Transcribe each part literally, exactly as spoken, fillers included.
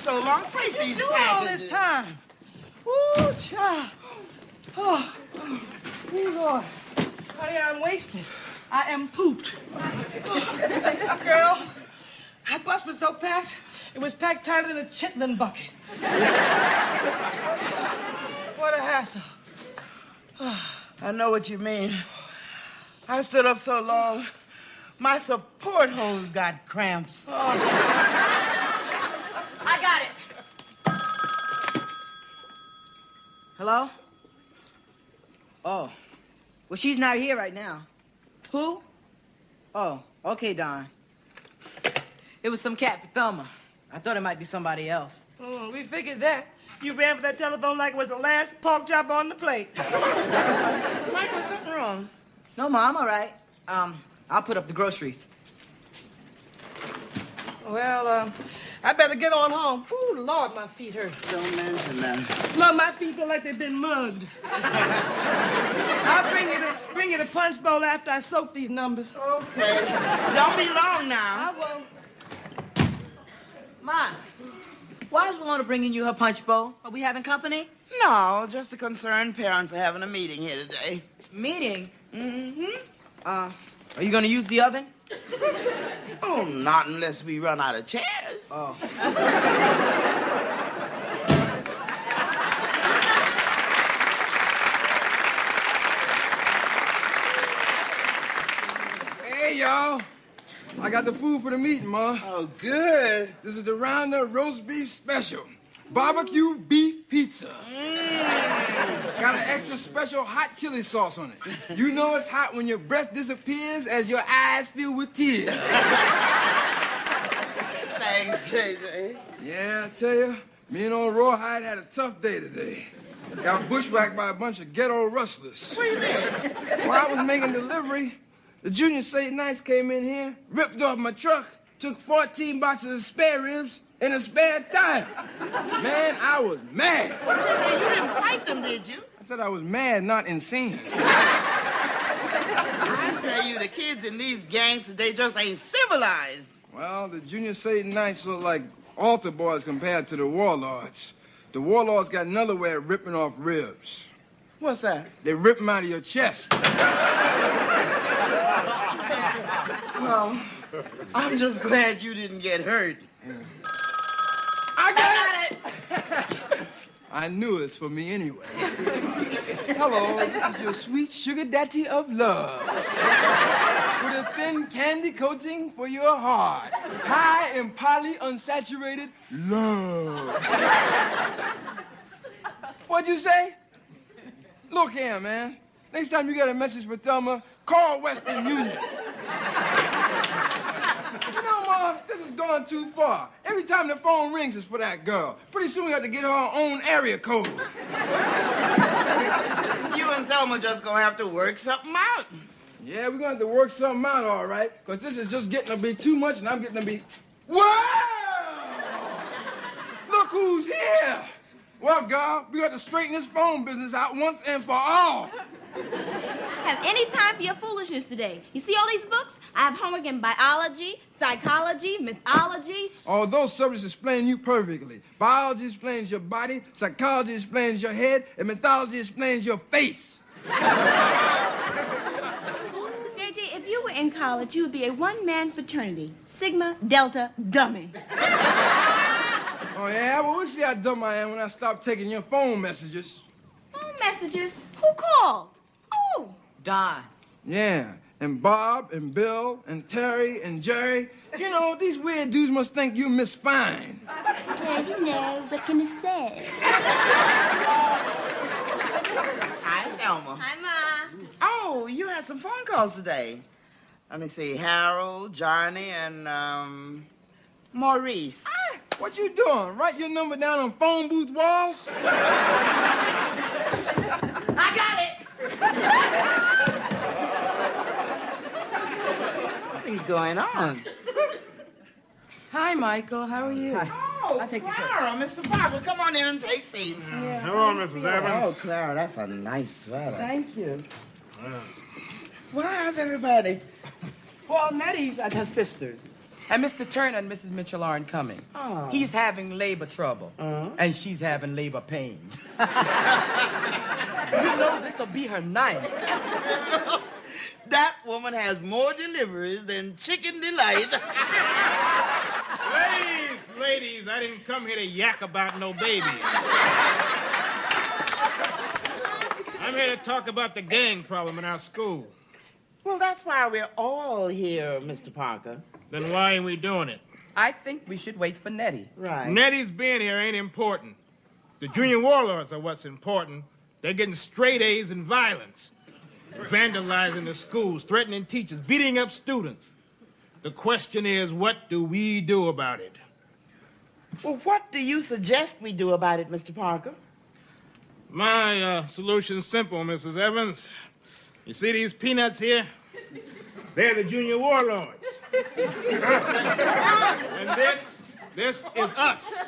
so long. Take what these you doing packages. all this time? Woo, child. Oh, oh, Lord. Honey, I'm wasted. I am pooped. Oh, girl, that bus was so packed, it was packed tighter than a chitlin bucket. What a hassle. I know what you mean. I stood up so long, my support hose got cramps. Oh, I got it. Hello? Oh. Well, she's not here right now. Who? Oh, okay, Don. It was some cat for Thelma. I thought it might be somebody else. oh, we figured that. You ran for that telephone like it was the last pork chop on the plate. Michael, is something wrong? No, Ma, I'm all right. Um, I'll put up the groceries. Well, um, I better get on home. Ooh, Lord, my feet hurt. Don't mention that. Lord, my feet feel like they've been mugged. I'll bring you the bring you the punch bowl after I soak these numbers. Okay. Don't be long now. I won't. Ma, why is Walona bringing you her punch bowl? Are we having company? No, just the concerned parents are having a meeting here today. Meeting? Mm-hmm. Uh, are you gonna use the oven? Oh, not unless we run out of chairs. Oh. Hey, y'all. I got the food for the meeting, Ma. Oh, good. This is the Roundup roast beef special. Barbecue beef pizza. Mm. Got an extra special hot chili sauce on it. You know it's hot when your breath disappears as your eyes fill with tears. Thanks, J J. Yeah, I tell you, me and old Rawhide had a tough day today. Got bushwhacked by a bunch of ghetto rustlers. What do you mean? While I was making delivery, the Junior Saint Knights came in here, ripped off my truck, took fourteen boxes of spare ribs and a spare tire. Man, I was mad. Well, J J, you didn't fight them, did you? I said I was mad, not insane. I tell you, the kids in these gangs today just ain't civilized. Well, the Junior Saint Knights look like altar boys compared to the warlords. The warlords got another way of ripping off ribs. What's that? They rip them out of your chest. Well, I'm just glad you didn't get hurt. Yeah. I got it! I knew it's for me anyway. Hello, this is your sweet sugar daddy of love. With a thin candy coating for your heart. High in polyunsaturated love. What'd you say? Look here, man. Next time you get a message for Thelma, call Western Union. You know, Ma, this is going too far. Every time the phone rings, it's for that girl. Pretty soon we have to get her her own area code. You and Thelma just gonna have to work something out. Yeah, we're gonna have to work something out, all right? Because this is just getting to be too much, and I'm getting to be... Whoa! Look who's here! Well, girl, we got to straighten this phone business out once and for all. I have any time for your foolishness today. You see all these books? I have homework in biology, psychology, mythology. All those subjects explain you perfectly. Biology explains your body, psychology explains your head, and mythology explains your face. J J, if you were in college, you would be a one-man fraternity. Sigma, Delta, Dummy. Oh, yeah? Well, we'll see how dumb I am when I stop taking your phone messages. Phone messages? Who called? Who? Don. Yeah, and Bob and Bill and Terry and Jerry. You know, these weird dudes must think you Miss Fine. Well, you know, what can I say? Hi, Thelma. Hi, Ma. Oh, you had some phone calls today. Let me see, Harold, Johnny, and, um, Maurice. Ah, what you doing? Write your number down on phone booth walls? I got it. Something's going on. Hi, Michael. How are you? Hi. Oh, I'll take your Clara, Mister Parker, come on in and take seats. Yeah. Hello, Missus Evans. Oh, Clara, that's a nice sweater. Thank you. Well, how's everybody? Well, Nettie's at her sister's. And Mister Turner and Missus Mitchell aren't coming. Oh. He's having labor trouble. Uh-huh. And she's having labor pains. You know this'll be her ninth. That woman has more deliveries than Chicken Delight. Ladies, ladies, I didn't come here to yak about no babies. I'm here to talk about the gang problem in our school. Well, that's why we're all here, Mister Parker. Then why ain't we doing it? I think we should wait for Nettie. Right. Nettie's being here ain't important. The junior warlords are what's important. They're getting straight A's in violence, vandalizing the schools, threatening teachers, beating up students. The question is, what do we do about it? Well, what do you suggest we do about it, Mister Parker? My uh, solution's simple, Missus Evans. You see these peanuts here? They're the junior warlords. And this, this is us.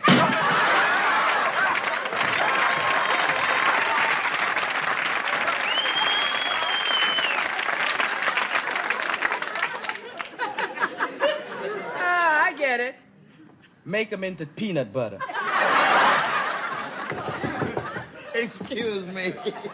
Ah, I get it. Make them into peanut butter. Excuse me.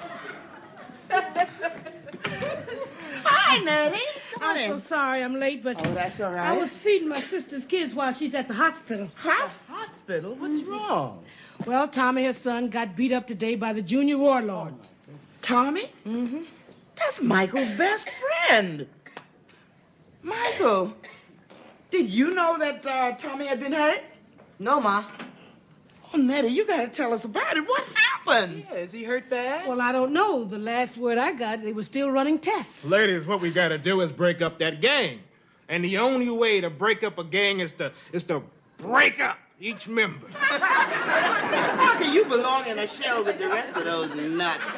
Hi, Nettie. Come on I'm in. so sorry I'm late, but Oh, that's all right. I was feeding my sister's kids while she's at the hospital. Hos- hospital? What's wrong? Well, Tommy, her son, got beat up today by the junior warlords. Tommy? Mm-hmm. That's Michael's best friend. Michael, did you know that uh, Tommy had been hurt? No, Ma. Oh, Nettie, you got to tell us about it. What happened? Yeah, is he hurt bad? Well, I don't know. The last word I got, they were still running tests. Ladies, what we got to do is break up that gang. And the only way to break up a gang is to, is to break up each member. Mister Parker, you belong in a shell with the rest of those nuts.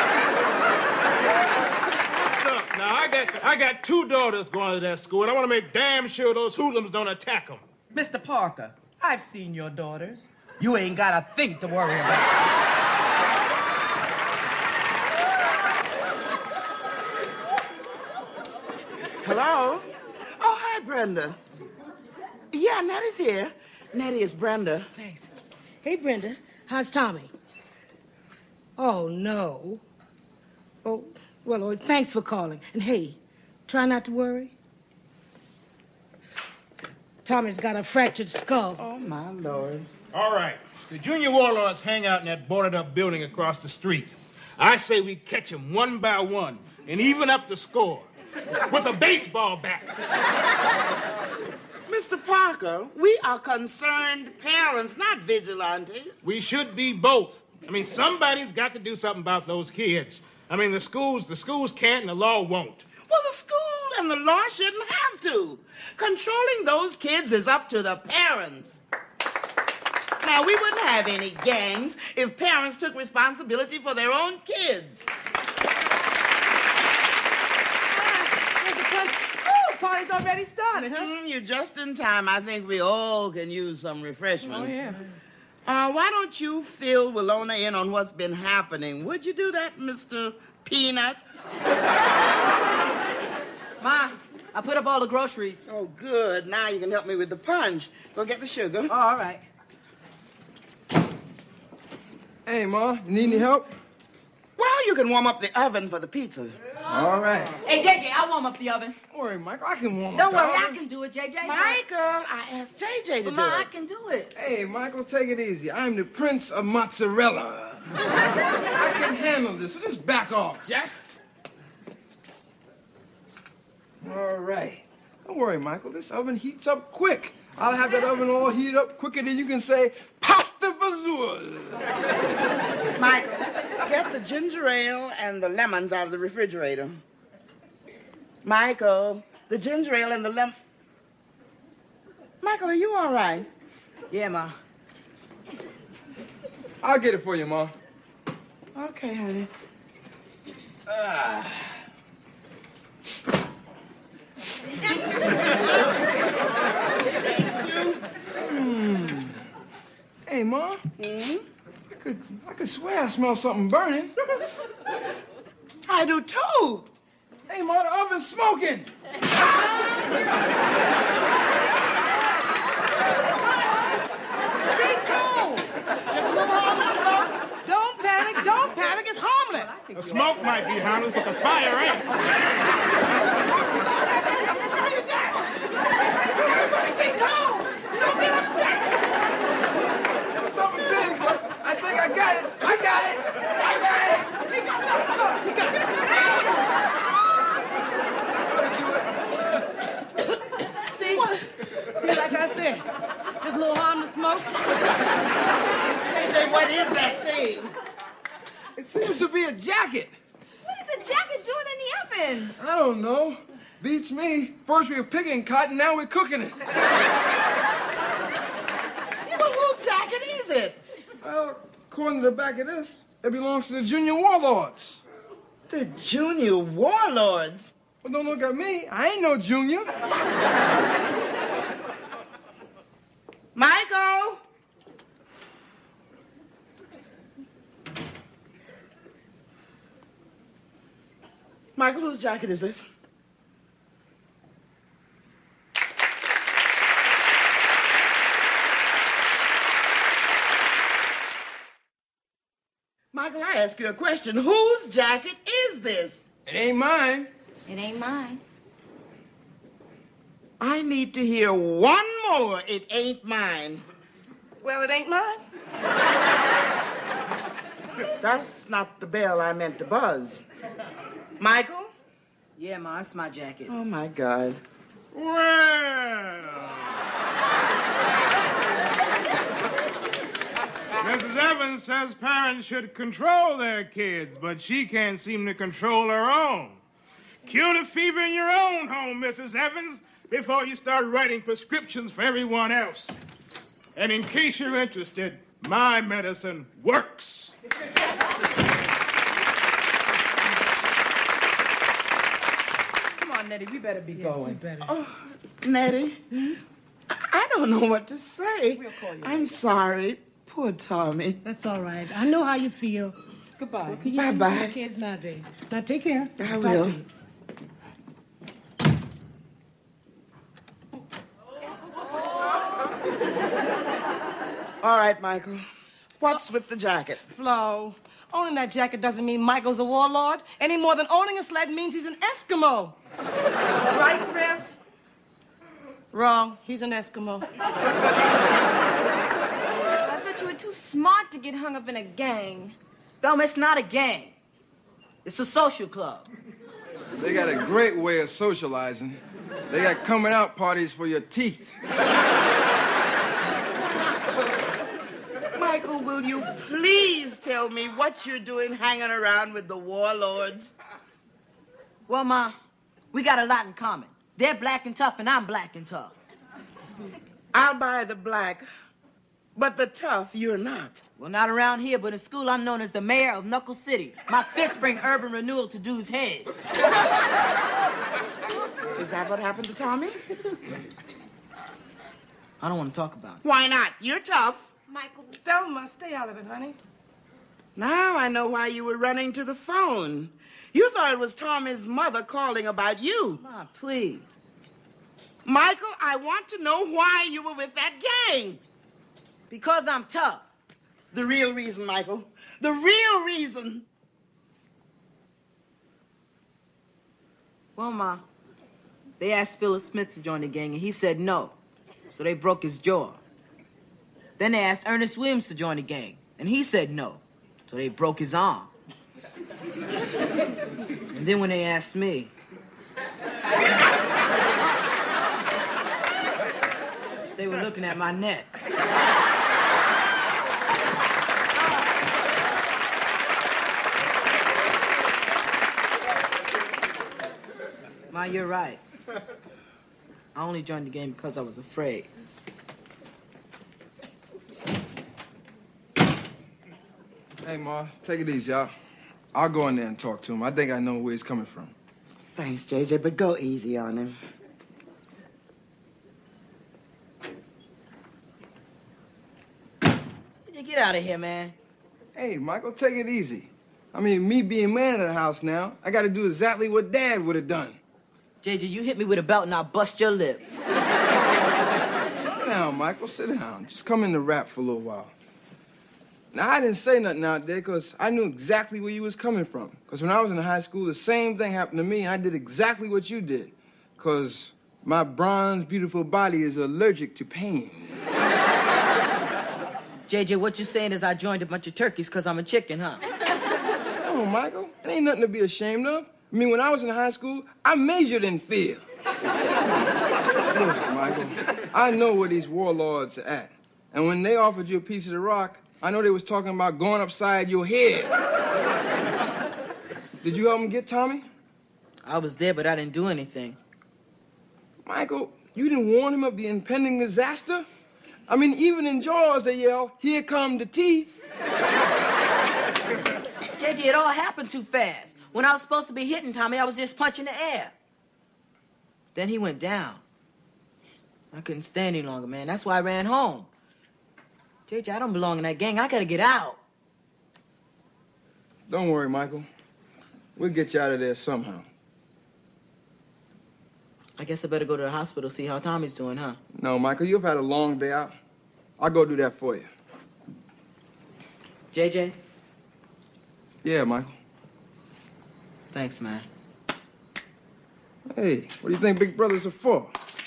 Look, now, I got, I got two daughters going to that school, and I want to make damn sure those hoodlums don't attack them. Mister Parker, I've seen your daughters. You ain't got a thing to worry about. Hello? Oh, hi, Brenda. Yeah, Nettie's here. Nettie is Brenda. Thanks. Hey, Brenda, how's Tommy? Oh, no. Oh, well, oh, thanks for calling. And hey, try not to worry. Tommy's got a fractured skull. Oh, my Lord. All right. The junior warlords hang out in that boarded-up building across the street. I say we catch them one by one and even up the score with a baseball bat. Mister Parker, we are concerned parents, not vigilantes. We should be both. I mean, somebody's got to do something about those kids. I mean, the schools, the schools can't and the law won't. Well, the school and the law shouldn't have to. Controlling those kids is up to the parents. Now, we wouldn't have any gangs if parents took responsibility for their own kids. Oh, party's already started, huh? Mm, you're just in time. I think we all can use some refreshment. Oh, yeah. Uh, why don't you fill Willona in on what's been happening? Would you do that, Mister Peanut? Ma, I put up all the groceries. Oh, good. Now you can help me with the punch. Go get the sugar. Oh, all right. Hey, Ma, you need any help? Well, you can warm up the oven for the pizzas. All right. Hey, J J, I'll warm up the oven. Don't worry, Michael, I can warm Don't up worry, the I oven. can do it, J J. Michael, I asked J J to But do Ma, I it. can do it. Hey, Michael, take it easy. I'm the Prince of Mozzarella. I can handle this, so just back off, Jack. All right. Don't worry, Michael. This oven heats up quick. I'll have that oven all heated up quicker than you can say pasta fazool. Michael, get the ginger ale and the lemons out of the refrigerator. Michael, the ginger ale and the lemon. Michael, are you all right? Yeah, Ma. I'll get it for you, Ma. Okay, honey. Ah. Thank you. Mm. Hey, Ma. Hmm? I could, I could swear I smell something burning. I do too. Hey, Ma, the oven's smoking. The smoke might be harmless, but the fire ain't. Everybody be calm. Don't get upset. It's something big, but I think I got it. I got it. I got it. He got it. Look, he got it. See? See, like I said, just a little harmless smoke. J J, what is that thing? It seems to be a jacket. What is the jacket doing in the oven? I don't know. Beats me. First we were picking cotton, now we're cooking it. Well, whose jacket is it? Well, according to the back of this, it belongs to the Junior Warlords. The Junior Warlords? Well, don't look at me. I ain't no junior. Michael? Michael, whose jacket is this? Michael, I ask you a question. Whose jacket is this? It ain't mine. It ain't mine. I need to hear one more. It ain't mine. Well, it ain't mine. That's not the bell I meant to buzz. Michael? Yeah, Ma, it's my jacket. Oh, my God. Well. Missus Evans says parents should control their kids, but she can't seem to control her own. Cure the fever in your own home, Missus Evans, before you start writing prescriptions for everyone else. And in case you're interested, my medicine works. Come on, Nettie, we better be Yes, going. we better. Oh, Nettie, I-, I don't know what to say. We'll call you I'm later. sorry. Poor Tommy. That's all right. I know how you feel. Goodbye. What can you do Bye-bye. with kids nowadays? Now, take care. I Talk will. to you. All right, Michael. What's with the jacket? Flo, owning that jacket doesn't mean Michael's a warlord any more than owning a sled means he's an Eskimo. Right, Gramps? Wrong. He's an Eskimo. I thought you were too smart to get hung up in a gang. Thelma, it's not a gang. It's a social club. They got a great way of socializing. They got coming out parties for your teeth. Michael, will you please tell me what you're doing hanging around with the warlords? Well, Ma, we got a lot in common. They're black and tough, and I'm black and tough. I'll buy the black, but the tough you're not. Well, not around here, but in school I'm known as the mayor of Knuckle City. My fists bring urban renewal to dudes' heads. Is that what happened to Tommy? I don't want to talk about it. Why not? You're tough. Michael, Thelma, stay out of it, honey. Now I know why you were running to the phone. You thought it was Tommy's mother calling about you. Ma, please. Michael, I want to know why you were with that gang. Because I'm tough. The real reason, Michael. The real reason. Well, Ma, they asked Philip Smith to join the gang, and he said no. So they broke his jaw. Then they asked Ernest Williams to join the gang, and he said no. So they broke his arm. And then when they asked me, they were looking at my neck. Ma, you're right. I only joined the game because I was afraid. Hey, Ma, take it easy. I'll, I'll go in there and talk to him. I think I know where he's coming from. Thanks, J J, but go easy on him. Get out of here, man. Hey, Michael, take it easy. I mean, me being man of the house now, I got to do exactly what Dad would have done. J J, you hit me with a belt and I'll bust your lip. Sit down, Michael. Sit down. Just come in to rap for a little while. Now, I didn't say nothing out there because I knew exactly where you was coming from. Because when I was in high school, the same thing happened to me, and I did exactly what you did. Because my bronze, beautiful body is allergic to pain. J J, what you saying is I joined a bunch of turkeys because I'm a chicken, huh? Oh, Michael, it ain't nothing to be ashamed of. I mean, when I was in high school, I majored in fear. Look, Michael, I know where these warlords are at. And when they offered you a piece of the rock, I know they was talking about going upside your head. Did you help them get Tommy? I was there, but I didn't do anything. Michael, you didn't warn him of the impending disaster? I mean, even in Jaws, they yell, "Here come the teeth." J J, it all happened too fast. When I was supposed to be hitting Tommy, I was just punching the air. Then he went down. I couldn't stay any longer, man. That's why I ran home. J J, I don't belong in that gang. I gotta get out. Don't worry, Michael. We'll get you out of there somehow. I guess I better go to the hospital, see how Tommy's doing, huh? No, Michael, you've had a long day out. I'll go do that for you. J J? Yeah, Michael. Thanks, man. Hey, what do you think big brothers are for?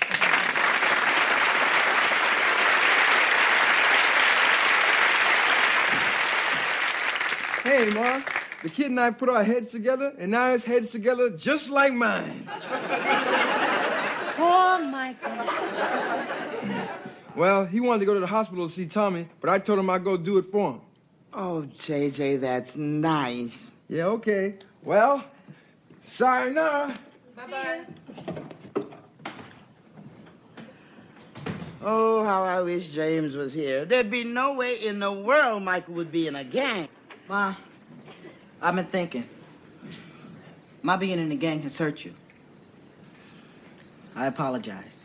Hey, Ma, the kid and I put our heads together, and now his head's together just like mine. Poor Michael. Well, he wanted to go to the hospital to see Tommy, but I told him I'd go do it for him. Oh, J J, that's nice. Yeah, okay. Well, sayonara. Bye-bye. Oh, how I wish James was here. There'd be no way in the world Michael would be in a gang. Ma, I've been thinking. My being in the gang has hurt you. I apologize.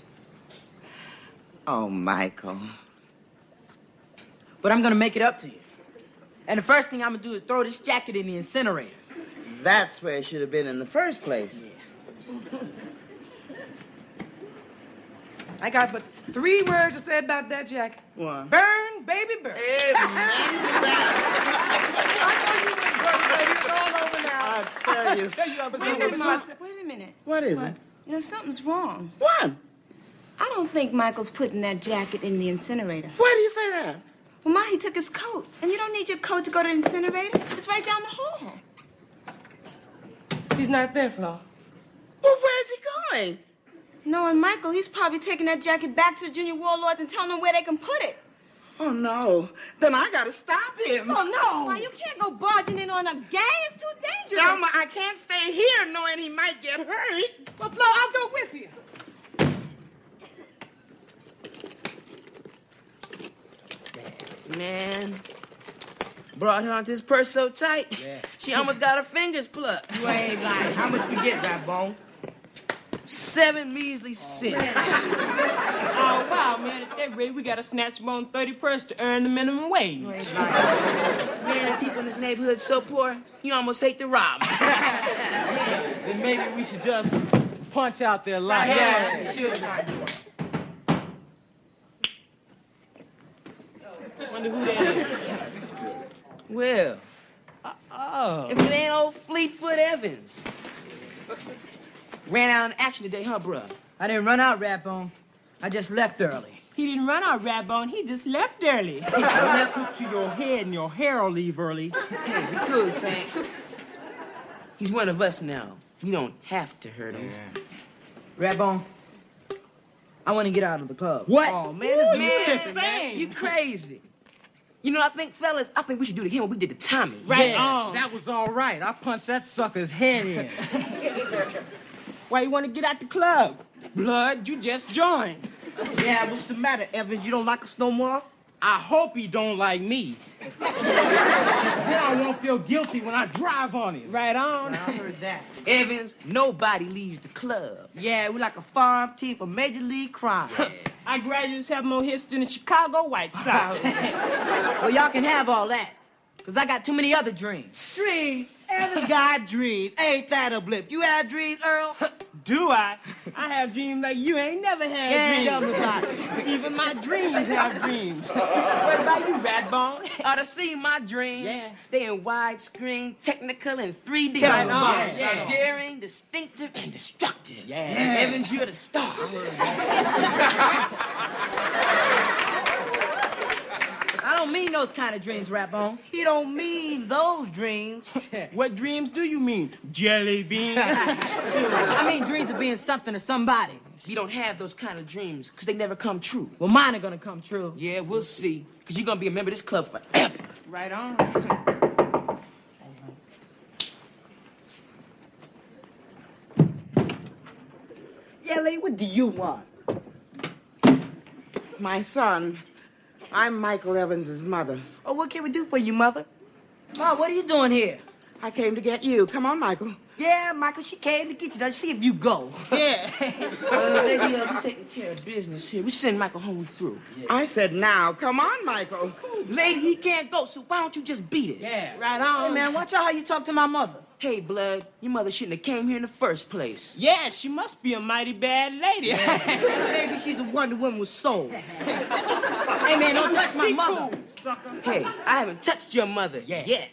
Oh, Michael. But I'm gonna make it up to you. And the first thing I'm gonna do is throw this jacket in the incinerator. That's where it should have been in the first place. Yeah. I got but three words to say about that jacket. What? Burn, baby, burn. Amen to that. I know you was going, baby. It's all over now. I tell you. I tell you I was Wait a going minute, to Ma. Wait a minute. What is it? You know, something's wrong. What? I don't think Michael's putting that jacket in the incinerator. Why do you say that? Well, Ma, he took his coat. And you don't need your coat to go to the incinerator. It's right down the hall. He's not there, Flo. Well, where's he going? Knowing Michael, he's probably taking that jacket back to the junior warlords and telling them where they can put it. Oh, no. Then I gotta stop him. Oh, no. Ma, you can't go barging in on a gang. It's too dangerous. Selma, I can't stay here knowing he might get hurt. Well, Flo, I'll go with you. Man, brought her onto his purse so tight, Yeah. she almost got her fingers plucked. You ain't lying. How much we get, Ratbone? Seven measly cents. Oh, wow, man. At that rate, we got to snatch him on thirty purse to earn the minimum wage. Man, people in this neighborhood so poor, you almost hate to rob 'em. Then maybe we should just punch out their life. Yeah, sure. Wonder who that is. Well, Oh. if it ain't old Fleetfoot Evans. Ran out in action today, huh, bruh? I didn't run out, Ratbone. I just left early. He didn't run out, Ratbone. He just left early. When that's up to your head and your hair will leave early. Hey, be cool, Tank. He's one of us now. We don't have to hurt him. Ratbone, I want to get out of the club. What? Oh, man, this Man, tripping, man. you crazy. You know, I think, fellas, I think we should do to him what we did to Tommy. Right Yeah, on. that was all right. I punched that sucker's head in. Why you want to get out the club? Blood, you just joined. Yeah, what's the matter, Evans? You don't like us no more? I hope he don't like me. Then I won't feel guilty when I drive on him. Right on. I heard that. Evans, nobody leaves the club. Yeah, we like a farm team for Major League Crime. Our graduates have more history than the Chicago White Sox. Well, y'all can have all that, because I got too many other dreams. Dreams. Evans got dreams. Ain't that a blip? You have dreams, Earl? Do I? I have dreams like you ain't never had Yeah, dreams. tell me about it. Even my dreams have dreams. What about you, Ratbone? Ought to see my dreams. Yeah. They in widescreen, technical, and three D. Right on, yeah. Daring, distinctive, and destructive. Yeah. Evans, you're the star. I don't mean those kind of dreams, Ratbone. He don't mean those dreams. What dreams do you mean? Jelly beans? I mean dreams of being something or somebody. You don't have those kind of dreams, because they never come true. Well, mine are gonna come true. Yeah, we'll see. Because you're going to be a member of this club forever. Right on. Yeah, lady, what do you want? My son, I'm Michael Evans's mother. Oh, what can we do for you, Mother? Ma, what are you doing here? I came to get you. Come on, Michael. Yeah, Michael, she came to get you. Now, see if you go. Yeah. Uh, lady, uh, we're taking care of business here. We send Michael home through. I said now. Come on, Michael. Lady, he can't go, so why don't you just beat it? Yeah. Right on. Hey, man, watch out how you talk to my mother. Hey, Blood, your mother shouldn't have came here in the first place. Yeah, she must be a mighty bad lady. Maybe she's a Wonder Woman with soul. Hey, man, don't touch my Be mother. cool, sucker. Hey, I haven't touched your mother Yeah. yet.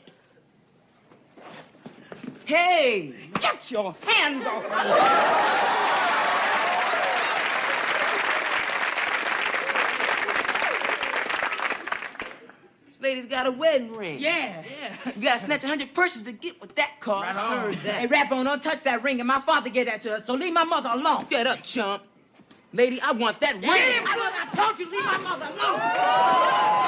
Hey! Get your hands off me. This lady's got a wedding ring. Yeah. Yeah. You gotta snatch a hundred purses to get what that costs. Right on. Hey, Ratbone, don't touch that ring, and my father gave that to her, so leave my mother alone. Get up, chump. Lady, I want that ring. I, I told you, leave my mother alone.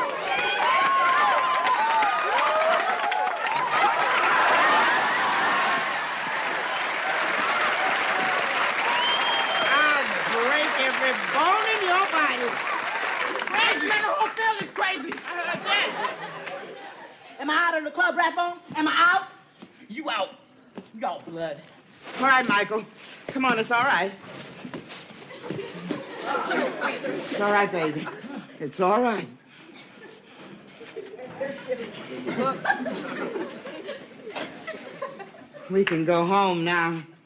I'll break every bone in your body. Crazy, man, the whole family's crazy. I heard that. Am I out of the club, Ratbone? Am I out? You out. You out, Blood. All right, Michael. Come on, it's all right. It's all right, baby. It's all right. We can go home now.